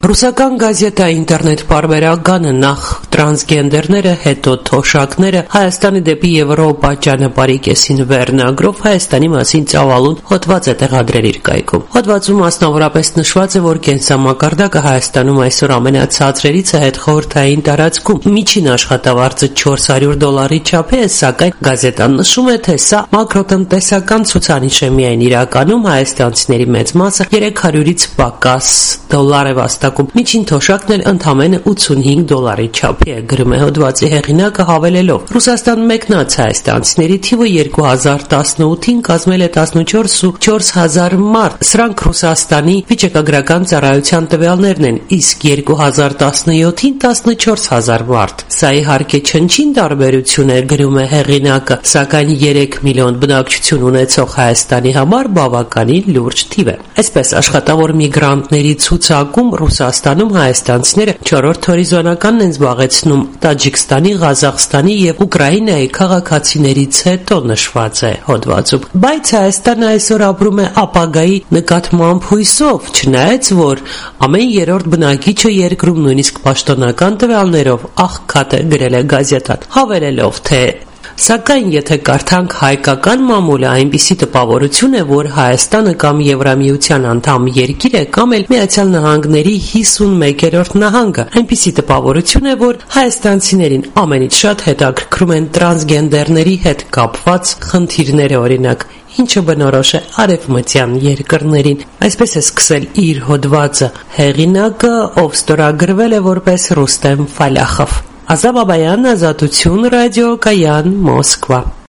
Ռուսական գազետա ինտերնետ պարբերականը նախ տրանսգենդերները, հետո թոշակները Հայաստանի դեպի Եվրոպա ճանապարհի կեսին վերնագրով Հայաստանի մասին ծավալուն հոդված է տեղադրել իր կայքում։ Հոդվածում մասնավորապես նշված է, որ կենսամակարդակը Հայաստանում այսօր ամենացածրերից է հետխորհրդային տարածքում։ Միջին աշխատավարձը $400 չափի է, սակայն գազետան նշում է, թե սա մակրոտնտեսական ցուցանիշ է, միայն իրականում հայաստանցիների մեծ մասը 300-ից պակաս դոլար է վաստակում։ Միջին թոշակն էլ ընդամենը $85 չափի է, գրում է հոդվածի հեղինակը, հավելելով. Ռուսաստան մեկնած հայաստանցիների թիվը 2018-ին կազմել է 14,4 մարդ։ Սրանք Ռուսաստանի վիճակագրական ծառայության տվյալներն են, իսկ 2017-ին 14,000 մարդ։ Սա իհարկե չնչին տարբերություն է, գրում է հեղինակը, սակայն 3 միլիոն բնակչություն ունեցող Հայաստանի համար բավականին լուրջ թիվ է։ Այսպես աշխատավոր միգրանտների ցուցակում Ռուսաստանում հայաստանցիները 4-րդ հորիզոնականն են զբաղեցնում Տաջիկստանի, Ղազախստանի եւ Ուկրաինայի քաղաքացիներից հետո, նշված է հոդվածում։ Բայց Հայաստանը այսօր ապրում է ապագայի նկատմամբ հույսով, չնայած որ ամեն երրորդ բնակիչը երկրում նույնիսկ պաշտոնական տվյալներով աղքատ է, գրել է գազետան, հավելելով, թե սակայն եթե կարդանք հայկական մամուլը, այնպիսի տպավորություն է, որ Հայաստանը կամ Եվրամիության անդամ երկիր է, կամ էլ Միացյալ Նահանգների 51-րդ նահանգը, այնպիսի տպավորություն է, որ հայաստանցիներին ամենից շատ հետաքրքրում են տրանսգենդերների հետ կապված խնդիրները, օրինակ, ինչը բնորոշ է արևմտյան երկրներին։ Այսպես է սկսել իր հոդվածը հեղինակը, ով ստորագրվել է որպես Ռուստեմ Ֆալախով։ Ազատ Բաբայան, Ազատություն, Ռադիո Կայան, Մոսկվա։